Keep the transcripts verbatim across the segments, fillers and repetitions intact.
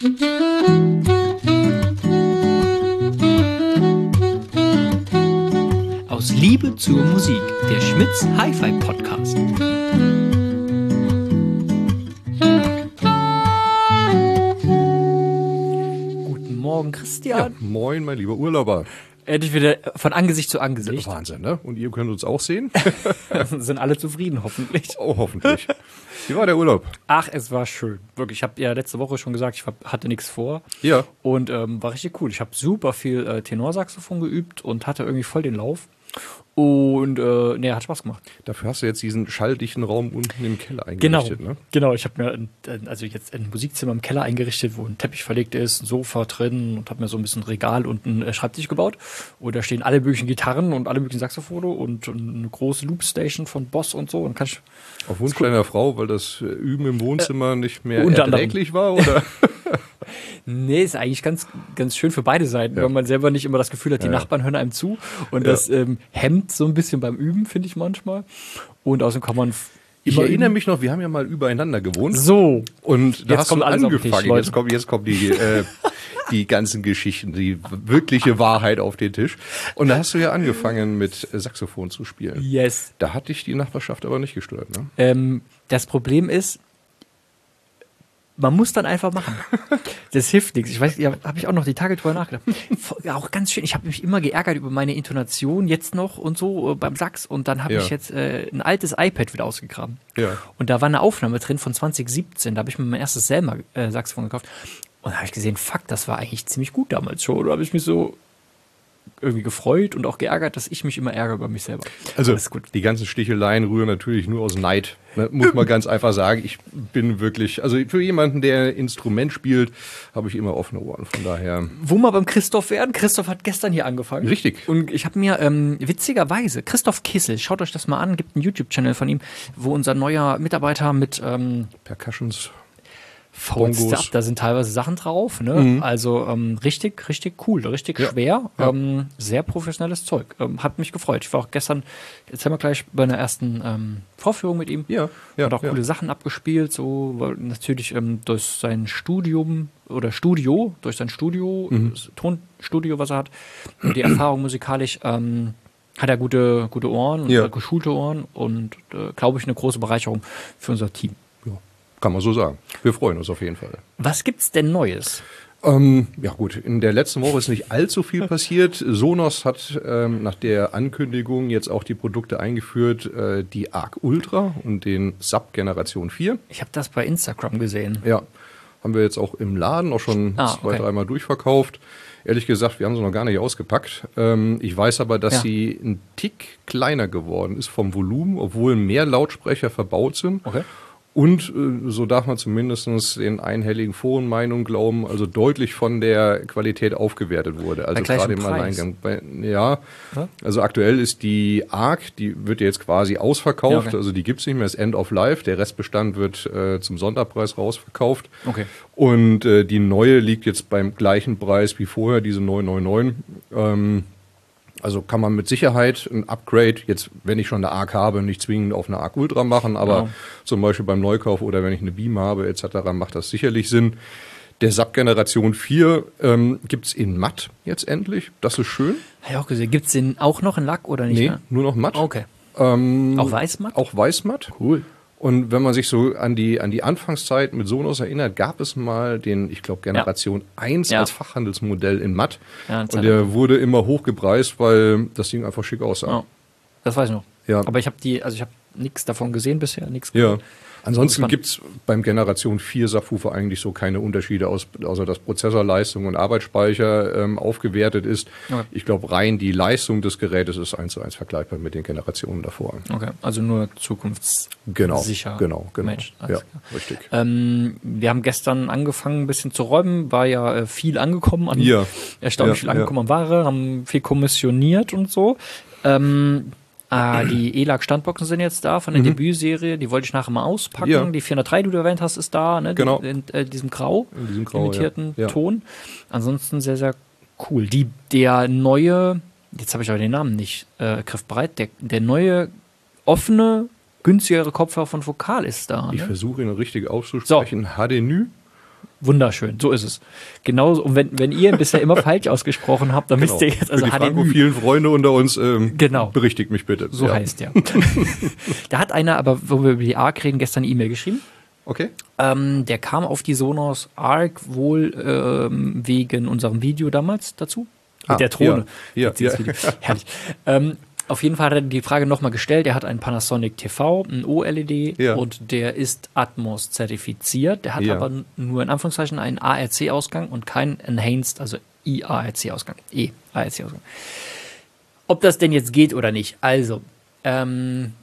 Aus Liebe zur Musik, der Schmitz Hi-Fi Podcast. Guten Morgen, Christian. Ja, moin, mein lieber Urlauber. Endlich wieder von Angesicht zu Angesicht. Wahnsinn, ne? Und ihr könnt uns auch sehen? Sind alle zufrieden, hoffentlich. Oh, hoffentlich. Wie war der Urlaub? Ach, es war schön. Wirklich, ich habe ja letzte Woche schon gesagt, ich hatte nichts vor. Ja. Und ähm, war richtig cool. Ich habe super viel äh, Tenorsaxophon geübt und hatte irgendwie voll den Lauf. Und äh, nee, hat Spaß gemacht. Dafür hast du jetzt diesen schalldichten Raum unten im Keller eingerichtet, genau, ne? Genau, ich habe mir ein, also jetzt ein Musikzimmer im Keller eingerichtet, wo ein Teppich verlegt ist, ein Sofa drin und habe mir so ein bisschen Regal und einen Schreibtisch gebaut. Und da stehen alle möglichen Gitarren und alle möglichen Saxophone und, und eine große Loopstation von Boss und so. Und kann ich, Auf Wunsch deiner Frau, weil das Üben im Wohnzimmer äh, nicht mehr unter erträglich war, oder? Nee, ist eigentlich ganz, ganz schön für beide Seiten, ja. Weil man selber nicht immer das Gefühl hat, die ja. Nachbarn hören einem zu. Und ja. das ähm, hemmt so ein bisschen beim Üben, finde ich manchmal. Und außerdem kann man f- Ich immer erinnere üben. mich noch, wir haben ja mal übereinander gewohnt. So. Und da jetzt hast kommt du alles angefangen. Tisch, jetzt kommen jetzt kommen die, äh, die ganzen Geschichten, die wirkliche Wahrheit auf den Tisch. Und da hast du ja angefangen mit Saxophon zu spielen. Yes. Da hat dich die Nachbarschaft aber nicht gestört, ne? Ähm, das Problem ist, man muss dann einfach machen. Das hilft nichts. Ich weiß, ja, habe ich auch noch die Tage drüber nachgedacht. Ja, auch ganz schön. Ich habe mich immer geärgert über meine Intonation jetzt noch und so äh, beim Sax. Und dann habe ja. ich jetzt äh, ein altes iPad wieder ausgegraben. Ja. Und da war eine Aufnahme drin von zwanzig siebzehn. Da habe ich mir mein erstes Selmer-Saxophon gekauft. Und da habe ich gesehen, fuck, das war eigentlich ziemlich gut damals schon. Da habe ich mich so irgendwie gefreut und auch geärgert, dass ich mich immer ärgere über mich selber. Also die ganzen Sticheleien rühren natürlich nur aus Neid, ne? Muss man ganz einfach sagen. Ich bin wirklich, also für jemanden, der Instrument spielt, habe ich immer offene Ohren, von daher. Wo wir beim Christoph werden, Christoph hat gestern hier angefangen. Richtig. Und ich habe mir ähm, witzigerweise, Christoph Kissel, schaut euch das mal an, gibt einen YouTube-Channel von ihm, wo unser neuer Mitarbeiter mit ähm, Percussions, Bongos. Da sind teilweise Sachen drauf, ne? Mhm. Also ähm, richtig, richtig cool, richtig ja. schwer, ja. Ähm, sehr professionelles Zeug. Ähm, hat mich gefreut. Ich war auch gestern, jetzt haben wir gleich bei einer ersten ähm, Vorführung mit ihm. Ja. Ja. Hat auch ja. coole Sachen abgespielt, so weil natürlich ähm, durch sein Studium oder Studio, durch sein Studio, mhm. das Tonstudio, was er hat, und die Erfahrung musikalisch, ähm, hat er gute, gute Ohren und ja. geschulte Ohren und äh, glaube ich eine große Bereicherung für unser Team. Kann man so sagen. Wir freuen uns auf jeden Fall. Was gibt's denn Neues? Ähm, ja gut, in der letzten Woche ist nicht allzu viel passiert. Sonos hat ähm, nach der Ankündigung jetzt auch die Produkte eingeführt, äh, die Arc Ultra und den Sub Generation vier. Ich habe das bei Instagram gesehen. Ja, haben wir jetzt auch im Laden auch schon ah, zwei, okay. dreimal durchverkauft. Ehrlich gesagt, wir haben sie noch gar nicht ausgepackt. Ähm, ich weiß aber, dass ja. sie ein Tick kleiner geworden ist vom Volumen, obwohl mehr Lautsprecher verbaut sind. Okay. Und äh, so darf man zumindest den einhelligen Forenmeinungen glauben, also deutlich von der Qualität aufgewertet wurde. Also gerade im Alleingang. Bei, ja, ja, also aktuell ist die Arc, die wird jetzt quasi ausverkauft, ja, okay. also die gibt's nicht mehr, das End of Life. Der Restbestand wird äh, zum Sonderpreis rausverkauft. Okay. Und äh, die neue liegt jetzt beim gleichen Preis wie vorher, diese neun neunundneunzig. Ähm, Also kann man mit Sicherheit ein Upgrade, jetzt wenn ich schon eine Arc habe, nicht zwingend auf eine Arc Ultra machen, aber ja. zum Beispiel beim Neukauf oder wenn ich eine Beam habe et cetera macht das sicherlich Sinn. Der Sub Generation vier ähm, gibt's in matt jetzt endlich, das ist schön. Habe ich auch gesehen. Gibt's den auch noch in Lack oder nicht? Nee, mehr? nur noch matt. Okay. Ähm, auch Weißmatt? Auch Weißmatt. Cool. Und wenn man sich so an die, an die Anfangszeit mit Sonos erinnert, gab es mal den, ich glaube, Generation ja. eins ja. als Fachhandelsmodell in matt. Ja, und der wurde immer hochgepreist, weil das Ding einfach schick aussah. Ja. Das weiß ich noch. Ja. Aber ich habe die, also ich habe nichts davon gesehen bisher, nichts Ja. Ansonsten gibt's beim Generation vier Subwoofer eigentlich so keine Unterschiede, aus, außer dass Prozessorleistung und Arbeitsspeicher ähm, aufgewertet ist. Okay. Ich glaube, rein die Leistung des Gerätes ist eins zu eins vergleichbar mit den Generationen davor. Okay, also nur zukunftssicher. Genau, genau, genau. Ja, richtig. Ähm, wir haben gestern angefangen, ein bisschen zu räumen, war ja äh, viel angekommen, an ja. erstaunlich ja, viel angekommen ja. an Ware, haben viel kommissioniert und so. Ähm, Ah, die E L A C-Standboxen sind jetzt da von der mhm. Debütserie. Die wollte ich nachher mal auspacken. Ja. Die vierhundertdrei, die du erwähnt hast, ist da, ne? Genau. Die, in äh, diesem Grau, in diesem Grau imitierten ja. Ja. Ton. Ansonsten sehr, sehr cool. Die, der neue, jetzt habe ich aber den Namen nicht äh, griffbereit, der, der neue offene, günstigere Kopfhörer von Vokal ist da. Ich ne? versuche ihn richtig auszusprechen. So. H D N Y. wunderschön, so ist es. Genauso, und wenn, wenn ihr bisher immer falsch ausgesprochen habt, dann genau. wisst ihr jetzt, also Für die frankophilen Freunde unter uns, ähm, genau. berichtigt mich bitte. So ja. heißt der. Da hat einer, aber wo wir über die Arc reden, gestern eine E-Mail geschrieben. Okay. Ähm, der kam auf die Sonos Arc wohl ähm, wegen unserem Video damals dazu. Mit ah, der Drohne. Ja, ja, ja. Herrlich. Ähm, auf jeden Fall hat er die Frage nochmal gestellt. Er hat einen Panasonic T V, ein O L E D ja. und der ist Atmos zertifiziert. Der hat ja. aber nur in Anführungszeichen einen A R C-Ausgang und keinen Enhanced, also I A R C-Ausgang. E-A R C-Ausgang. Ob das denn jetzt geht oder nicht. Also, ähm,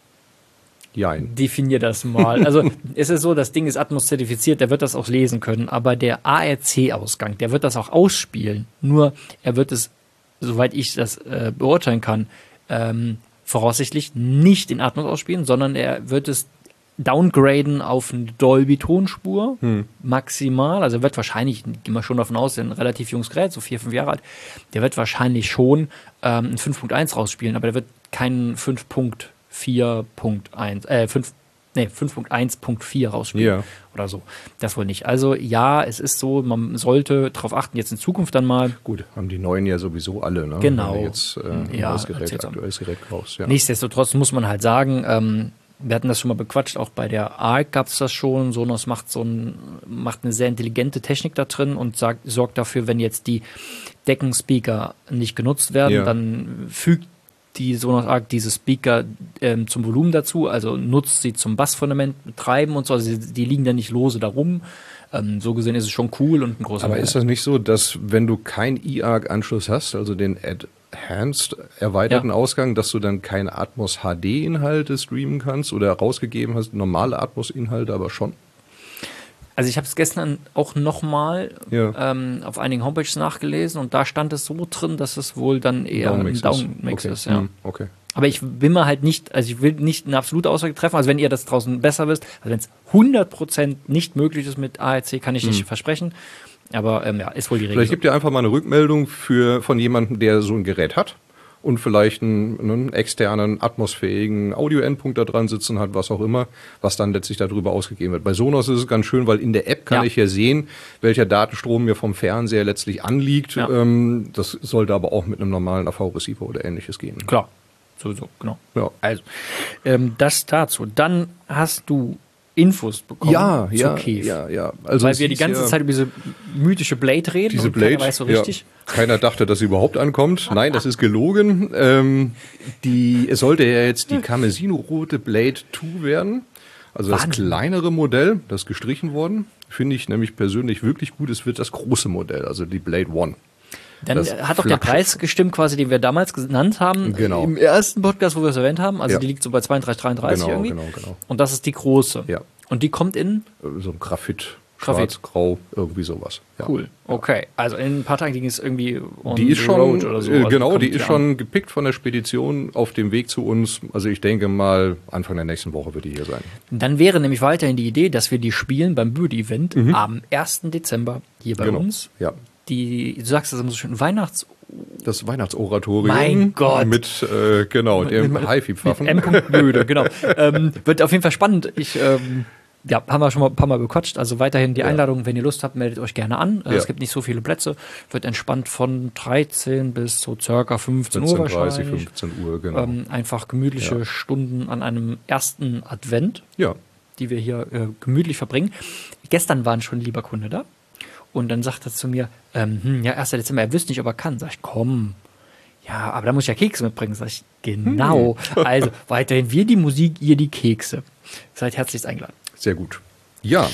Jein. definier das mal. Also, es ist so, das Ding ist Atmos zertifiziert, der wird das auch lesen können, aber der A R C-Ausgang, der wird das auch ausspielen. Nur, er wird es, soweit ich das äh, beurteilen kann, Ähm, voraussichtlich nicht in Atmos ausspielen, sondern er wird es downgraden auf eine Dolby-Tonspur, hm. maximal. Also er wird wahrscheinlich, gehen wir schon davon aus, ein relativ junges Gerät, so vier, fünf Jahre alt, der wird wahrscheinlich schon ähm, ein fünf Punkt eins rausspielen, aber der wird keinen fünf Punkt vier Punkt eins, äh, fünf Nee, fünf Punkt eins Punkt vier rausspielen ja. oder so. Das wohl nicht. Also ja, es ist so, man sollte darauf achten, jetzt in Zukunft dann mal. Gut, haben die neuen ja sowieso alle, ne? Genau. Wenn du jetzt äh, ein ja, neues Gerät, aktuelles Gerät kaufst. Ja. Nichtsdestotrotz muss man halt sagen, ähm, wir hatten das schon mal bequatscht, auch bei der Arc gab es das schon. Sonos macht so ein, macht eine sehr intelligente Technik da drin und sagt, sorgt dafür, wenn jetzt die Deckenspeaker nicht genutzt werden, ja. dann fügt die Sonos Arc diese Speaker ähm, zum Volumen dazu, also nutzt sie zum Bassfundament betreiben und so, also die, die liegen da nicht lose da rum. Ähm, so gesehen ist es schon cool und ein großer Aber Mehrwert. Ist das nicht so, dass wenn du keinen I A R C-Anschluss hast, also den Enhanced erweiterten ja. Ausgang, dass du dann keine Atmos H D-Inhalte streamen kannst oder rausgegeben hast, normale Atmos-Inhalte aber schon? Also ich habe es gestern auch nochmal ja. ähm, auf einigen Homepages nachgelesen und da stand es so drin, dass es wohl dann eher Downmix ein Downmix ist. ist. Okay. Ja. Hm, okay. Aber ich will mal halt nicht, also ich will nicht eine absolute Aussage treffen, also wenn ihr das draußen besser wisst, also wenn es hundert Prozent nicht möglich ist mit A R C, kann ich nicht hm. versprechen, aber ähm, ja, ist wohl die Regel. Vielleicht gibt ihr einfach mal eine Rückmeldung für, von jemandem, der so ein Gerät hat und vielleicht einen, einen externen, atmosphärigen Audio-Endpunkt da dran sitzen hat, was auch immer, was dann letztlich darüber ausgegeben wird. Bei Sonos ist es ganz schön, weil in der App kann ja. ich ja sehen, welcher Datenstrom mir vom Fernseher letztlich anliegt. Ja. Ähm, das sollte aber auch mit einem normalen A V-Receiver oder ähnliches gehen. Klar, sowieso, genau. Ja. Also, ähm, das dazu. Dann hast du Infos bekommen ja, zu ja, Keef. Ja, ja. Also weil wir die ganze ja, Zeit über diese mythische Blade reden diese und Blade, keiner weiß so richtig. Ja, keiner dachte, dass sie überhaupt ankommt. Nein, das ist gelogen. Ähm, die, es sollte ja jetzt die Kamesino-rote Blade zwei werden. Also Wahnsinn. Das kleinere Modell, das ist gestrichen worden. Finde ich nämlich persönlich wirklich gut. Es wird das große Modell, also die Blade One. Dann das hat doch der Preis gestimmt, quasi, den wir damals genannt haben. Genau. Im ersten Podcast, wo wir es erwähnt haben. Also ja. die liegt so bei zweiunddreißig, dreiunddreißig genau, irgendwie. Genau, genau. Und das ist die große. Ja. Und die kommt in? So ein Graphit. Graphit. Schwarz, grau, irgendwie sowas. Ja. Cool. Okay. Also in ein paar Tagen ging es irgendwie on die ist the schon, road oder so. Also genau, die ist die schon gepickt von der Spedition auf dem Weg zu uns. Also ich denke mal, Anfang der nächsten Woche wird die hier sein. Dann wäre nämlich weiterhin die Idee, dass wir die spielen beim Bürde-Event mhm. am ersten Dezember hier bei genau. uns. Ja. Die, du sagst das immer so schön, Weihnachts- Das Weihnachtsoratorium. Mein Gott. Mit, äh, genau, dem Hi-Fi-Pfaffen. M. Blöde, genau. ähm, wird auf jeden Fall spannend. Ich, ähm, ja, haben wir schon mal ein paar Mal bequatscht. Also weiterhin die ja. Einladung, wenn ihr Lust habt, meldet euch gerne an. Ja. Es gibt nicht so viele Plätze. Wird entspannt von dreizehn bis so circa fünfzehn Uhr wahrscheinlich. fünfzehn Uhr, genau. Ähm, einfach gemütliche ja. Stunden an einem ersten Advent, ja. die wir hier äh, gemütlich verbringen. Gestern war schon ein lieber Kunde da. Und dann sagt er zu mir, ähm, hm, ja, erster Dezember, er wüsste nicht, ob er kann. Sag ich, komm. Ja, aber da muss ich ja Kekse mitbringen. Sag ich, genau. Hm. Also weiterhin wir die Musik, ihr die Kekse. Seid herzlichst eingeladen. Sehr gut. Ja,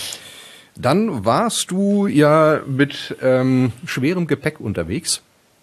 dann warst du ja mit ähm, schwerem Gepäck unterwegs.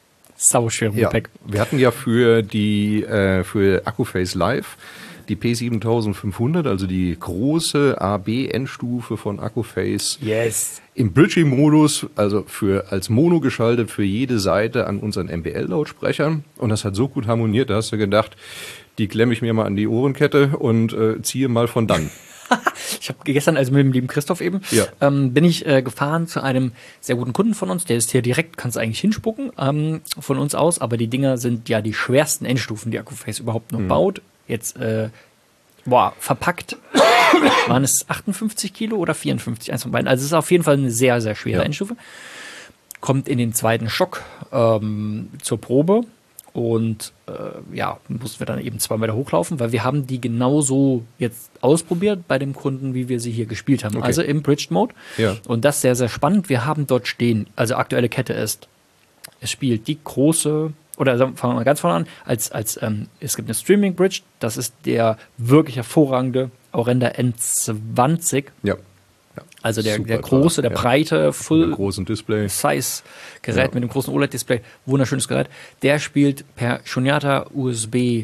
Sau schwerem ja. Gepäck. Wir hatten ja für die äh, für Accuface Live die P siebentausendfünfhundert, also die große A B-Endstufe von Accuface. Yes. Im Bridging-Modus, also für als Mono geschaltet für jede Seite an unseren M B L-Lautsprechern. Und das hat so gut harmoniert, da hast du gedacht, die klemme ich mir mal an die Ohrenkette und äh, ziehe mal von dann. Ich habe gestern, also mit dem lieben Christoph eben, ja. ähm, bin ich äh, gefahren zu einem sehr guten Kunden von uns. Der ist hier direkt, kannst du eigentlich hinspucken, ähm, von uns aus. Aber die Dinger sind ja die schwersten Endstufen, die Accuface überhaupt noch mhm. baut. Jetzt, äh, boah, verpackt waren es achtundfünfzig Kilo oder vierundfünfzig, eins von beiden. Also es ist auf jeden Fall eine sehr, sehr schwere ja. Endstufe. Kommt in den zweiten Stock ähm, zur Probe und äh, ja, mussten wir dann eben zweimal da hochlaufen, weil wir haben die genauso jetzt ausprobiert bei dem Kunden, wie wir sie hier gespielt haben. Okay. Also im Bridged Mode. Ja. Und das ist sehr, sehr spannend. Wir haben dort stehen, also aktuelle Kette ist, es spielt die große, oder fangen wir mal ganz vorne an, als, als ähm, es gibt eine Streaming Bridge, das ist der wirklich hervorragende Aurenda N zwanzig. Ja. Ja, also der, der große, der ja. breite, Full-Size-Gerät ja. mit dem großen O L E D-Display, wunderschönes Gerät. Der spielt per Shunyata U S B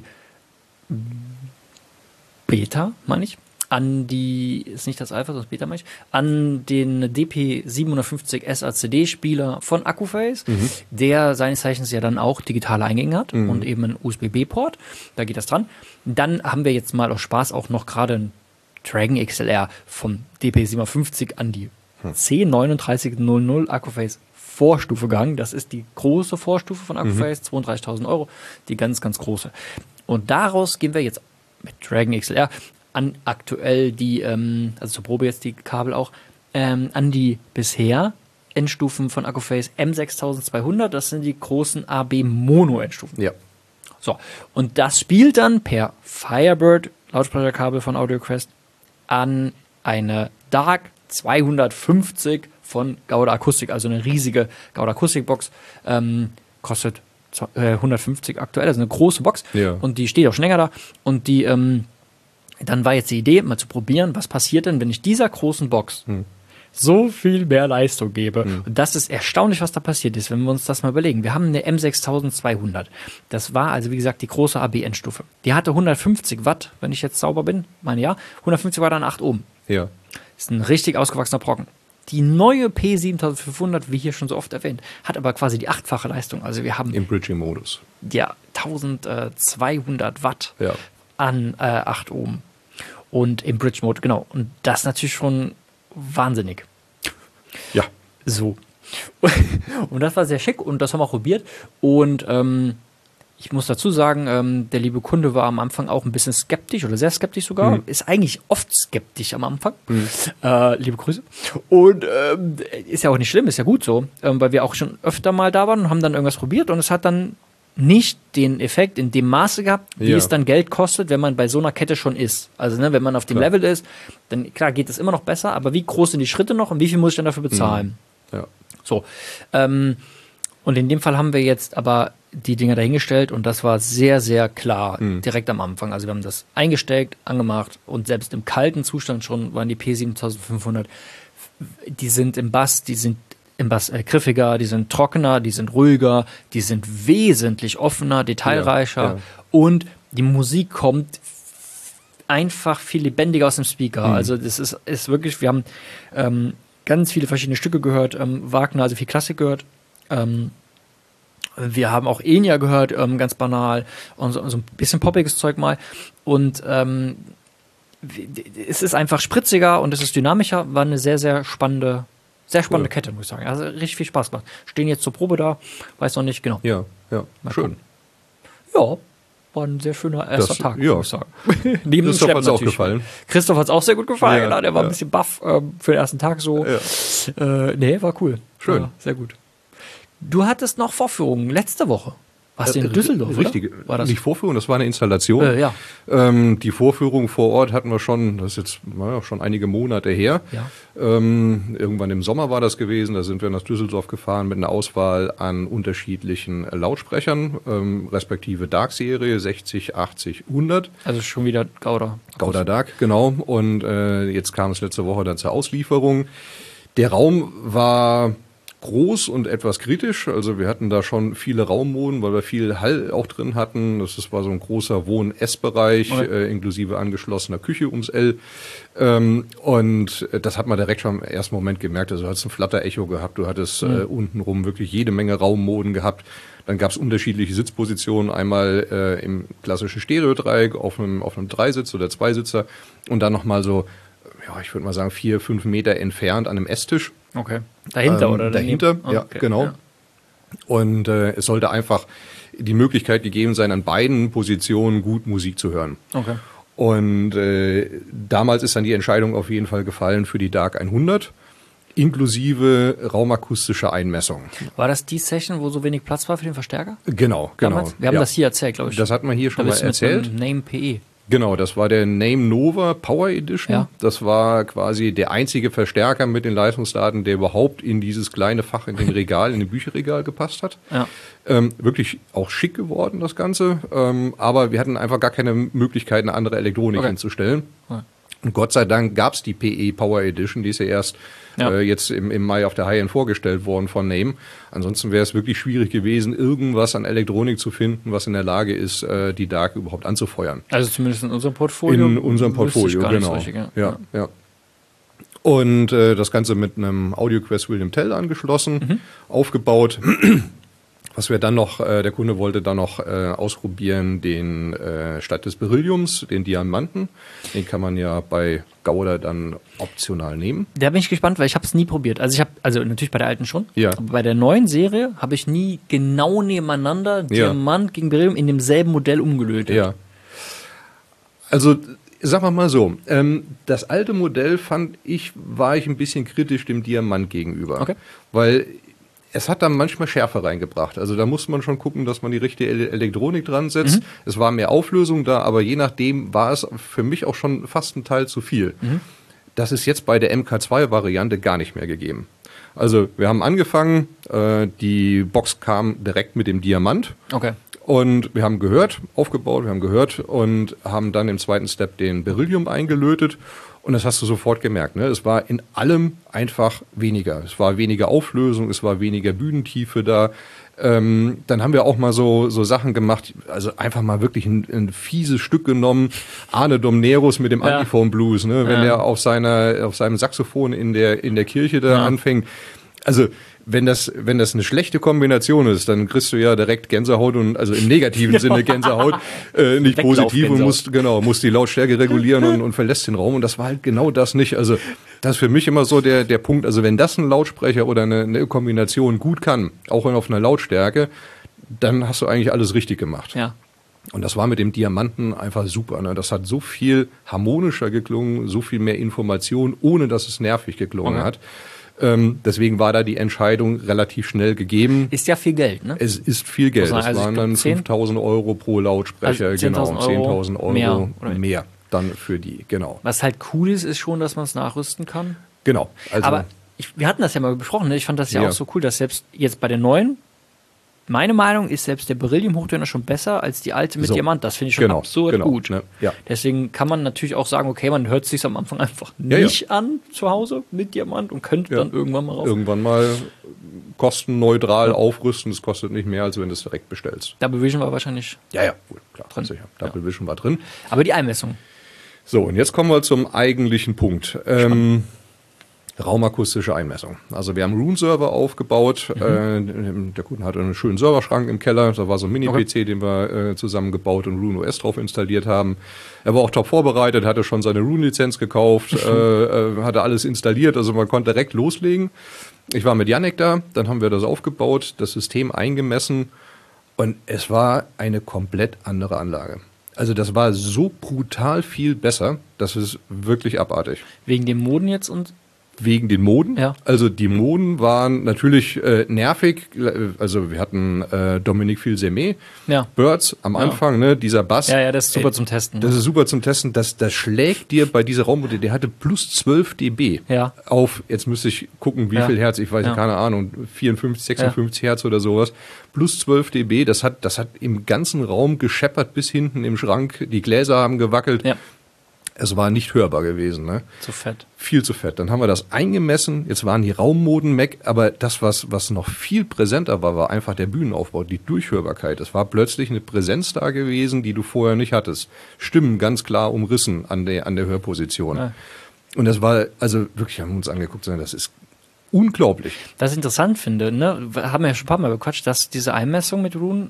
Beta, meine ich, an die, ist nicht das Alpha, sondern Beta, meine ich, an den D P siebenhundertfünfzig S A C D-Spieler von Accuphase, mhm. der seines Zeichens ja dann auch digitale Eingänge hat mhm. und eben einen U S B B-Port. Da geht das dran. Dann haben wir jetzt mal aus Spaß auch noch gerade ein Dragon X L R vom D P siebenhundertfünfzig an die hm. C neun drei null null Accuphase Vorstufe gegangen. Das ist die große Vorstufe von Accuphase, mhm. zweiunddreißigtausend Euro, die ganz, ganz große. Und daraus gehen wir jetzt mit Dragon X L R an aktuell die, ähm, also zur Probe jetzt die Kabel auch, ähm, an die bisher Endstufen von Accuphase M sechstausendzweihundert. Das sind die großen A B Mono Endstufen. Ja. So, und das spielt dann per Firebird Lautsprecherkabel von AudioQuest an eine Dark zweihundertfünfzig von Gauda Akustik, also eine riesige Gauda Akustik-Box, ähm, kostet hundertfünfzig aktuell, also eine große Box ja. und die steht auch schon länger da und die, ähm, dann war jetzt die Idee, mal zu probieren, was passiert denn, wenn ich dieser großen Box hm. so viel mehr Leistung gebe. Hm. Und das ist erstaunlich, was da passiert ist, wenn wir uns das mal überlegen. Wir haben eine M sechstausendzweihundert. Das war also, wie gesagt, die große A B-Endstufe. Die hatte hundertfünfzig Watt, wenn ich jetzt sauber bin, meine ja. hundertfünfzig Watt an acht Ohm. Ja. Ist ein richtig ausgewachsener Brocken. Die neue P siebentausendfünfhundert, wie hier schon so oft erwähnt, hat aber quasi die achtfache Leistung. Also wir haben im Bridging-Modus. Ja, eintausendzweihundert Watt ja. an äh, acht Ohm. Und im Bridge-Mode, genau. Und das ist natürlich schon wahnsinnig. Ja. So. Und das war sehr schick und das haben wir auch probiert. Und ähm, ich muss dazu sagen, ähm, der liebe Kunde war am Anfang auch ein bisschen skeptisch oder sehr skeptisch sogar. Mhm. Ist eigentlich oft skeptisch am Anfang. Mhm. Äh, liebe Grüße. Und ähm, ist ja auch nicht schlimm, ist ja gut so. Ähm, weil wir auch schon öfter mal da waren und haben dann irgendwas probiert und es hat dann nicht den Effekt in dem Maße gehabt, wie ja. es dann Geld kostet, wenn man bei so einer Kette schon ist. Also ne, wenn man auf dem klar. Level ist, dann klar geht es immer noch besser, aber wie groß sind die Schritte noch und wie viel muss ich dann dafür bezahlen? Mhm. Ja. So. Ähm, und in dem Fall haben wir jetzt aber die Dinger dahingestellt und das war sehr, sehr klar mhm. direkt am Anfang. Also wir haben das eingesteckt, angemacht und selbst im kalten Zustand schon waren die P siebentausendfünfhundert, die sind im Bass, die sind im Bass äh, griffiger, die sind trockener, die sind ruhiger, die sind wesentlich offener, detailreicher ja, ja. und die Musik kommt einfach viel lebendiger aus dem Speaker. Mhm. Also das ist, ist wirklich, wir haben ähm, ganz viele verschiedene Stücke gehört, ähm, Wagner, also viel Klassik gehört, ähm, wir haben auch Enya gehört, ähm, ganz banal, und so, so ein bisschen poppiges Zeug mal und ähm, es ist einfach spritziger und es ist dynamischer, war eine sehr, sehr spannende Sehr spannende cool. Kette, muss ich sagen. Also richtig viel Spaß gemacht. Stehen jetzt zur Probe da, weiß noch nicht genau. Ja, ja, mal schön. Gucken. Ja, war ein sehr schöner erster das, Tag, ja. muss ich sagen. Neben Christoph hat es auch gefallen. Christoph hat es auch sehr gut gefallen. Ja, genau, der war ja. ein bisschen baff ähm, für den ersten Tag so. Ja. Äh, nee, war cool. Schön. War sehr gut. Du hattest noch Vorführungen letzte Woche. Warst du in Düsseldorf, Richtig, oder? War das? Nicht Vorführung, das war eine Installation. Äh, ja. ähm, die Vorführung vor Ort hatten wir schon, das ist jetzt naja, schon einige Monate her. Ja. Ähm, irgendwann im Sommer war das gewesen, da sind wir nach Düsseldorf gefahren mit einer Auswahl an unterschiedlichen Lautsprechern, ähm, respektive Dark-Serie sechzig, achtzig, hundert. Also schon wieder Gauda. Gauda Dark, genau. Und äh, jetzt kam es letzte Woche dann zur Auslieferung. Der Raum war groß und etwas kritisch, also wir hatten da schon viele Raummoden, weil wir viel Hall auch drin hatten. Das war so ein großer Wohn-Ess-Bereich, okay. äh, inklusive angeschlossener Küche ums L. Ähm, und das hat man direkt schon im ersten Moment gemerkt. Also du hattest ein Flatter-Echo gehabt, du hattest mhm. äh, untenrum wirklich jede Menge Raummoden gehabt. Dann gab es unterschiedliche Sitzpositionen, einmal äh, im klassischen Stereodreieck auf einem, auf einem Dreisitz oder Zweisitzer und dann nochmal so, ja, ich würde mal sagen, vier, fünf Meter entfernt an einem Esstisch. Okay. Dahinter, ähm, oder? Dahinter, oh, ja, okay. genau. Ja. Und äh, es sollte einfach die Möglichkeit gegeben sein, an beiden Positionen gut Musik zu hören. Okay. Und äh, damals ist dann die Entscheidung auf jeden Fall gefallen für die Dark hundert. Inklusive raumakustischer Einmessung. War das die Session, wo so wenig Platz war für den Verstärker? Genau, genau. Damals? Wir haben ja. das hier erzählt, glaube ich. Das hat man hier schon da mal erzählt. Mit Name P E. Genau, das war der Name Nova Power Edition. Ja. Das war quasi der einzige Verstärker mit den Leistungsdaten, der überhaupt in dieses kleine Fach in dem Regal, in dem Bücherregal gepasst hat. Ja. Ähm, wirklich auch schick geworden, das Ganze. Ähm, aber wir hatten einfach gar keine Möglichkeit, eine andere Elektronik okay. hinzustellen. Okay. Und Gott sei Dank gab es die P E Power Edition, die ist ja erst ja. Äh, jetzt im, im Mai auf der High-End vorgestellt worden von Name. Ansonsten wäre es wirklich schwierig gewesen, irgendwas an Elektronik zu finden, was in der Lage ist, äh, die Dark überhaupt anzufeuern. Also zumindest in unserem Portfolio? In unserem Portfolio, genau. Richtig, ja. Ja, ja. Und äh, das Ganze mit einem AudioQuest William Tell angeschlossen, mhm. aufgebaut. Was wir dann noch, äh, der Kunde wollte dann noch äh, ausprobieren, den äh, statt des Berylliums, den Diamanten. Den kann man ja bei Gauder dann optional nehmen. Da bin ich gespannt, weil ich habe es nie probiert. Also ich habe, also natürlich bei der alten schon, ja. aber bei der neuen Serie habe ich nie genau nebeneinander ja. Diamant gegen Beryllium in demselben Modell umgelötet. Ja. Also sagen wir mal so, ähm, das alte Modell fand ich, war ich ein bisschen kritisch dem Diamant gegenüber. Okay. Weil es hat dann manchmal Schärfe reingebracht. Also da muss man schon gucken, dass man die richtige Elektronik dran setzt. Mhm. Es war mehr Auflösung da, aber je nachdem war es für mich auch schon fast ein Teil zu viel. Mhm. Das ist jetzt bei der M K zwei Variante gar nicht mehr gegeben. Also wir haben angefangen, äh, die Box kam direkt mit dem Diamant. Okay. Und wir haben gehört, aufgebaut, wir haben gehört und haben dann im zweiten Step den Beryllium eingelötet. Und das hast du sofort gemerkt, ne? Es war in allem einfach weniger. Es war weniger Auflösung, es war weniger Bühnentiefe da. Ähm, dann haben wir auch mal so, so Sachen gemacht, also einfach mal wirklich ein, ein fieses Stück genommen. Arne Domneros mit dem ja. Antiphon Blues, ne? Wenn ja. der auf seiner, auf seinem Saxophon in der, in der Kirche da ja. anfängt. Also, wenn das, wenn das eine schlechte Kombination ist, dann kriegst du ja direkt Gänsehaut und, also im negativen Sinne Gänsehaut, äh, nicht positiv und musst, genau, musst die Lautstärke regulieren und, und verlässt den Raum. Und das war halt genau das nicht. Also, das ist für mich immer so der, der Punkt. Also, wenn das ein Lautsprecher oder eine, eine Kombination gut kann, auch auf einer Lautstärke, dann hast du eigentlich alles richtig gemacht. Ja. Und das war mit dem Diamanten einfach super. Ne? Das hat so viel harmonischer geklungen, so viel mehr Information, ohne dass es nervig geklungen okay. hat. Ähm, deswegen war da die Entscheidung relativ schnell gegeben. Ist ja viel Geld, ne? Es ist viel Geld. Also es waren dann fünftausend Euro pro Lautsprecher, also genau, zehntausend Euro mehr, mehr dann für die, genau. Was halt cool ist, ist schon, dass man es nachrüsten kann. Genau. Also aber ich, wir hatten das ja mal besprochen, ne? Ich fand das ja, ja auch so cool, dass selbst jetzt bei den neuen, meine Meinung ist, selbst der Beryllium-Hochtöner schon besser als die alte mit so, Diamant. Das finde ich schon genau, absurd genau, gut. Ne? Ja. Deswegen kann man natürlich auch sagen, okay, man hört es sich am Anfang einfach nicht ja, ja. an zu Hause mit Diamant und könnte ja. dann irgendwann mal raus. Irgendwann mal kostenneutral ja. aufrüsten. Das kostet nicht mehr, als wenn du es direkt bestellst. Double Vision war wahrscheinlich Ja, ja, gut, klar, drin. Sicher. Double ja. Vision war drin. Aber die Einmessung. So, und jetzt kommen wir zum eigentlichen Punkt. Ähm, Raumakustische Einmessung. Also wir haben Roon-Server aufgebaut. Mhm. Äh, der Kunde hatte einen schönen Serverschrank im Keller. Da war so ein Mini-P C, okay. den wir äh, zusammengebaut und Roon O S drauf installiert haben. Er war auch top vorbereitet, hatte schon seine Roon-Lizenz gekauft, äh, äh, hatte alles installiert. Also man konnte direkt loslegen. Ich war mit Yannick da, dann haben wir das aufgebaut, das System eingemessen und es war eine komplett andere Anlage. Also das war so brutal viel besser, das ist wirklich abartig. Wegen dem Moden jetzt und Wegen den Moden. Ja. Also die Moden waren natürlich äh, nervig. Also wir hatten äh, Dominique Fils-Aimé, ja. Birds am Anfang, ja. ne, dieser Bass. Ja, ja, das ist super äh, zum Testen. Das ist super zum Testen. Das, das schlägt dir bei dieser Raummode, der hatte plus zwölf Dezibel ja. auf, jetzt müsste ich gucken, wie ja. viel Hertz, ich weiß ja. keine Ahnung, vierundfünfzig, sechsundfünfzig ja. Hertz oder sowas. Plus zwölf Dezibel, das hat, das hat im ganzen Raum gescheppert bis hinten im Schrank. Die Gläser haben gewackelt. Ja. Es war nicht hörbar gewesen. Ne? Zu fett. Viel zu fett. Dann haben wir das eingemessen. Jetzt waren die Raummoden weg. Aber das, was, was noch viel präsenter war, war einfach der Bühnenaufbau, die Durchhörbarkeit. Es war plötzlich eine Präsenz da gewesen, die du vorher nicht hattest. Stimmen ganz klar umrissen an der, an der Hörposition. Ja. Und das war, also wirklich, haben wir uns angeguckt, das ist unglaublich. Was ich interessant finde, ne, haben wir ja schon ein paar Mal bequatscht, dass diese Einmessung mit Roon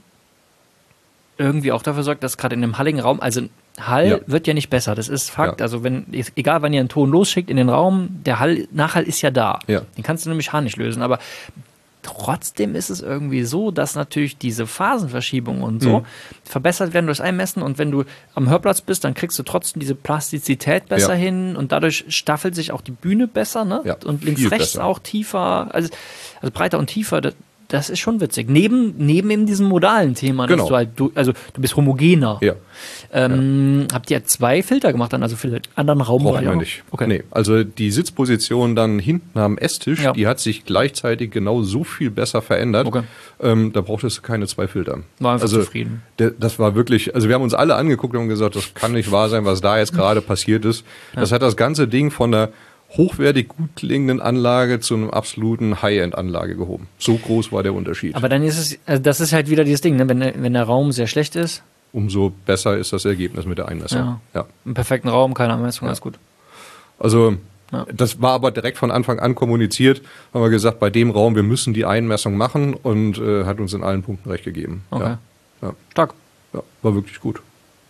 irgendwie auch dafür sorgt, dass gerade in einem halligen Raum, also Hall ja. wird ja nicht besser, das ist Fakt. Ja. Also wenn, egal wann ihr einen Ton losschickt in den Raum, der Hall, Nachhall ist ja da. Ja. Den kannst du nämlich harnisch lösen, aber trotzdem ist es irgendwie so, dass natürlich diese Phasenverschiebung und so mhm. verbessert werden durchs Einmessen und wenn du am Hörplatz bist, dann kriegst du trotzdem diese Plastizität besser ja. hin und dadurch staffelt sich auch die Bühne besser, ne? Ja, und links, rechts besser. Auch tiefer, also, also breiter und tiefer, das, das ist schon witzig. Neben, neben eben diesem modalen Thema, genau. dass du halt, du, also du bist homogener. Ja. Ähm, ja. Habt ihr zwei Filter gemacht dann, also für den anderen Raum? Brauchen wir nicht. Okay. Nee. Also die Sitzposition dann hinten am Esstisch, ja. die hat sich gleichzeitig genau so viel besser verändert. Okay. Ähm, da brauchtest du keine zwei Filter. War einfach also, zufrieden. Der, das war wirklich, also wir haben uns alle angeguckt und gesagt, das kann nicht wahr sein, was da jetzt gerade passiert ist. Ja. Das hat das ganze Ding von der hochwertig gut klingenden Anlage zu einem absoluten High-End-Anlage gehoben. So groß war der Unterschied. Aber dann ist es, also das ist halt wieder dieses Ding, ne? wenn, wenn der Raum sehr schlecht ist. Umso besser ist das Ergebnis mit der Einmessung. Ja. Ja. Im perfekten Raum, keine Einmessung, ja. alles gut. Also ja. das war aber direkt von Anfang an kommuniziert. Haben wir gesagt, bei dem Raum, wir müssen die Einmessung machen und äh, hat uns in allen Punkten recht gegeben. Okay. Ja. Ja. Stark. Ja, war wirklich gut.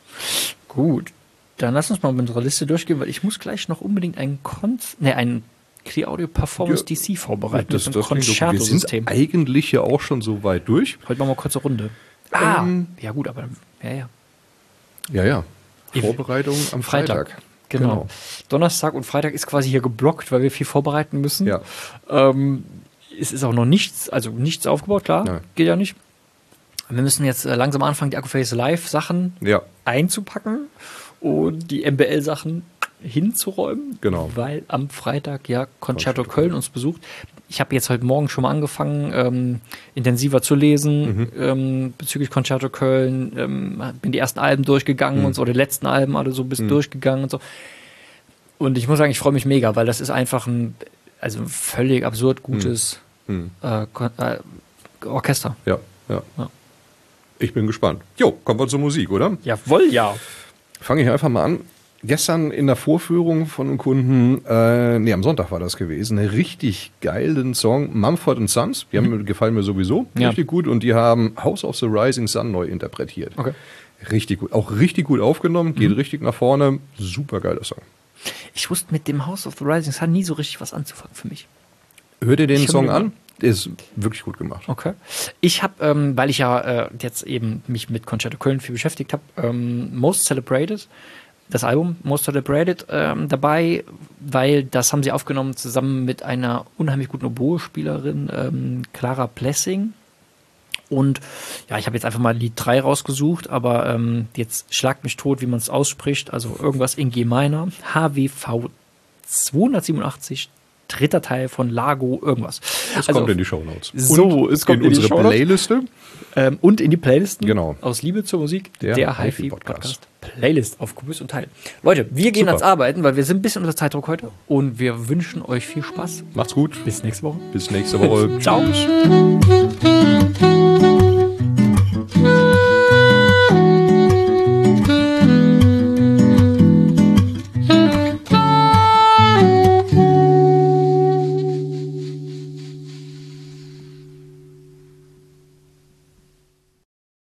Gut. Dann lass uns mal mit unserer Liste durchgehen, weil ich muss gleich noch unbedingt einen Konz, ne, einen Clear-Audio Performance ja, D C vorbereiten. Das, das mit einem Concerto-System. Wir sind eigentlich ja auch schon so weit durch. Heute machen wir mal kurz eine Runde. Ah, ähm, ja gut, aber ja, ja. Ja, ja. Vorbereitung am Freitag. Freitag. Genau. genau. Donnerstag und Freitag ist quasi hier geblockt, weil wir viel vorbereiten müssen. Ja. Ähm, es ist auch noch nichts, also nichts aufgebaut, klar. Ja. Geht ja nicht. Wir müssen jetzt langsam anfangen, die Accuface Live-Sachen ja. einzupacken und die M B L-Sachen hinzuräumen, genau. weil am Freitag ja Concerto Köln uns besucht. Ich habe jetzt heute Morgen schon mal angefangen, ähm, intensiver zu lesen mhm. ähm, bezüglich Concerto Köln. Ähm, bin die ersten Alben durchgegangen mhm. und so, die letzten Alben alle so ein bisschen mhm. durchgegangen und so. Und ich muss sagen, ich freue mich mega, weil das ist einfach ein, also ein völlig absurd gutes mhm. äh, äh, Orchester. Ja, ja, ja. Ich bin gespannt. Jo, kommen wir zur Musik, oder? Jawohl, ja. Fange ich einfach mal an. Gestern in der Vorführung von einem Kunden, äh, nee, am Sonntag war das gewesen, einen richtig geilen Song, Mumford and Sons, die haben, mhm. gefallen mir sowieso ja. richtig gut und die haben House of the Rising Sun neu interpretiert. Okay. Richtig gut, auch richtig gut aufgenommen, geht mhm. richtig nach vorne, super geiler Song. Ich wusste mit dem House of the Rising Sun nie so richtig was anzufangen für mich. Hör dir den Song an, der ist wirklich gut gemacht. Okay. Ich habe, ähm, weil ich ja äh, jetzt eben mich mit Concerto Köln viel beschäftigt habe, ähm, Most Celebrated, das Album Most Celebrated ähm, dabei, weil das haben sie aufgenommen zusammen mit einer unheimlich guten Oboe-Spielerin, ähm, Clara Plessing. Und ja, ich habe jetzt einfach mal Lied drei rausgesucht, aber ähm, jetzt schlagt mich tot, wie man es ausspricht. Also irgendwas in G minor, H W V zweihundertsiebenundachtzig, dritter Teil von Lago irgendwas. Es also, kommt in die Shownotes. So, und es kommt in, in unsere Shownotes. Playliste. Ähm, und in die Playlisten. Genau. Aus Liebe zur Musik. Der, der Hi-Fi-Podcast. Playlist auf Kubus und Teil. Leute, wir gehen Super. ans Arbeiten, weil wir sind ein bisschen unter Zeitdruck heute. Und wir wünschen euch viel Spaß. Macht's gut. Bis nächste Woche. Bis nächste Woche. Ciao. Tschüss.